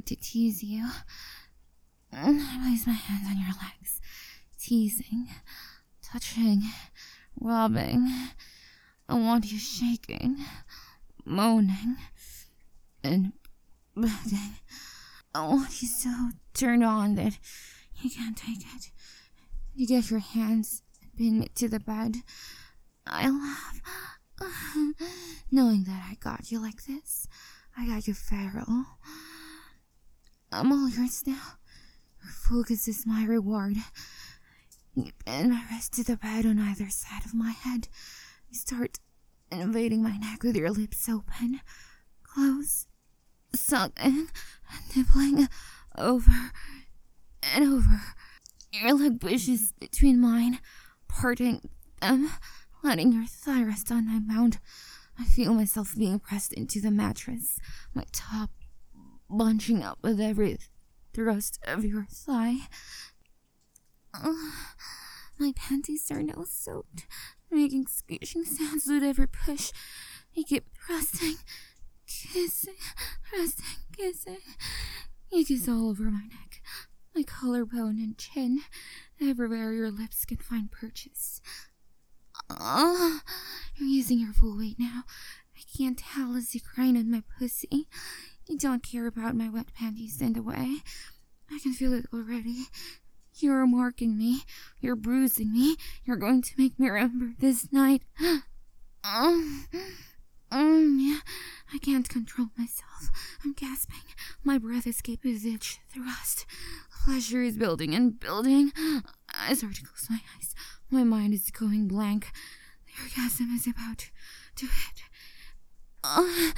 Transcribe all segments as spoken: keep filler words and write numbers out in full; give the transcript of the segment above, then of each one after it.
start to tease you. I place my hands on your legs, teasing, touching, rubbing. I want you shaking, moaning, and begging. I want you so turned on that you can't take it. You get your hands and pin me to the bed. I laugh, knowing that I got you like this. I got you feral. I'm all yours now. Your focus is my reward. You pin my wrist to the bed on either side of my head. You start invading my neck with your lips open, close, sucking, and nibbling over and over. Your leg pushes between mine, parting them, letting your thigh rest on my mound. I feel myself being pressed into the mattress, my top bunching up with every thrust of your thigh. Uh, my panties are now soaked, making squishing sounds with every push. You keep pressing, kissing, pressing, kissing. You kiss all over my neck, my collarbone and chin, everywhere your lips can find purchase. Oh, you're using your full weight now. I can't tell as you grind on my pussy. You don't care about my wet panties in the way. I can feel it already. You're marking me. You're bruising me. You're going to make me remember this night. Oh, mm, yeah. I can't control myself. I'm gasping. My breath escapes each thrust. Pleasure is building and building. I start to close my eyes. My mind is going blank. The orgasm is about to hit. Uh,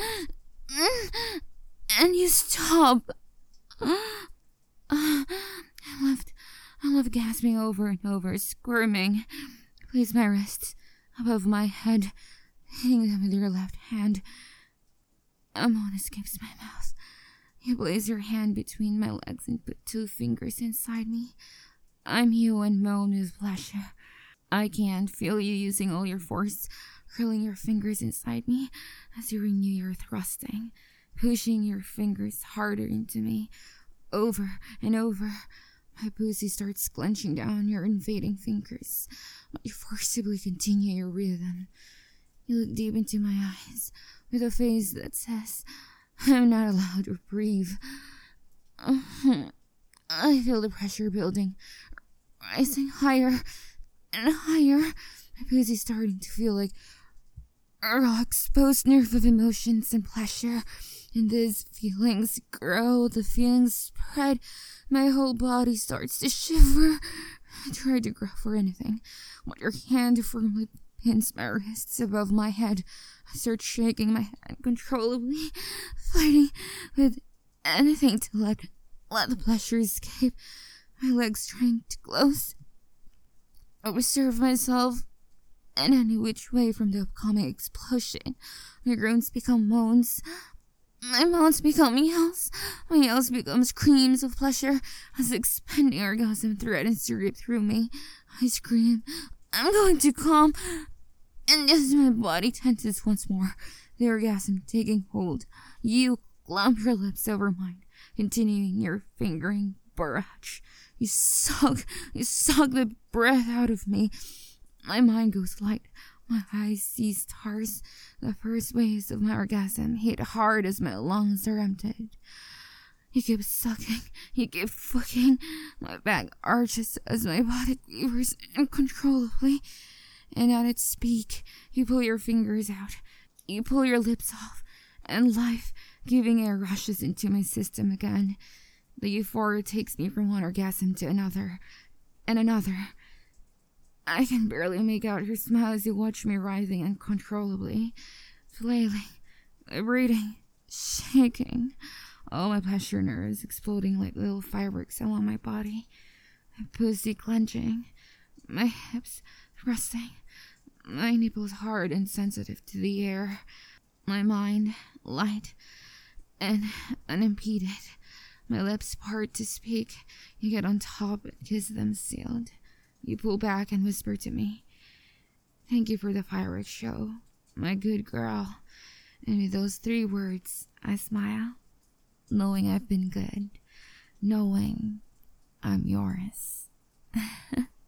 and you stop. Uh, I'm left, I'm left gasping over and over, squirming. Place my wrists above my head, hitting them with your left hand. A moan escapes my mouth. You place your hand between my legs and put two fingers inside me. I'm you and moan with pleasure. I can feel you using all your force, curling your fingers inside me as you renew your thrusting, pushing your fingers harder into me, over and over. My pussy starts clenching down your invading fingers. You forcibly continue your rhythm. You look deep into my eyes with a face that says, I'm not allowed to breathe. I feel the pressure building, rising higher and higher. My pussy starting to feel like a raw exposed nerve of emotions and pleasure. And these feelings grow, the feelings spread. My whole body starts to shiver. I try to grab for anything, but your hand firmly pins my wrists above my head. I start shaking my head uncontrollably, fighting with anything to let, let the pleasure escape. My legs trying to close. I reserve myself in any which way from the upcoming explosion. My groans become moans. My moans become yells. My yells become screams of pleasure as the expanding orgasm threatens to rip through me. I scream, I'm going to come. And as my body tenses once more, the orgasm taking hold, you clamp your lips over mine, continuing your fingering barrage. You suck, you suck the breath out of me. My mind goes light. My eyes see stars. The first waves of my orgasm hit hard as my lungs are emptied. You keep sucking, you keep fucking. My back arches as my body quivers uncontrollably. And at its peak, you pull your fingers out. You pull your lips off, and life giving air rushes into my system again. The euphoria takes me from one orgasm to another, and another. I can barely make out your smile as you watch me writhing uncontrollably, flailing, vibrating, shaking. All my pleasure nerves exploding like little fireworks along my body. My pussy clenching, my hips thrusting, my nipples hard and sensitive to the air. My mind light and unimpeded. My lips part to speak. You get on top and kiss them sealed. You pull back and whisper to me, thank you for the fireworks show, my good girl. And with those three words, I smile knowing I've been good, knowing I'm yours.